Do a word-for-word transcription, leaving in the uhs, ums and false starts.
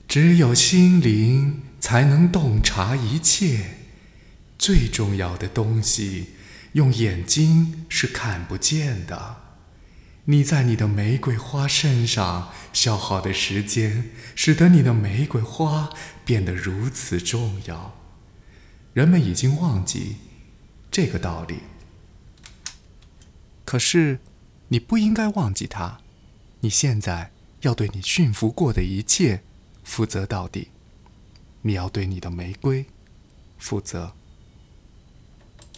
只有心灵才能洞察一切，最重要的东西用眼睛是看不见的。你在你的玫瑰花身上消耗的时间，使得你的玫瑰花变得如此重要。人们已经忘记这个道理，可是你不应该忘记它。你现在要对你驯服过的一切负责到底，你要对你的玫瑰负责。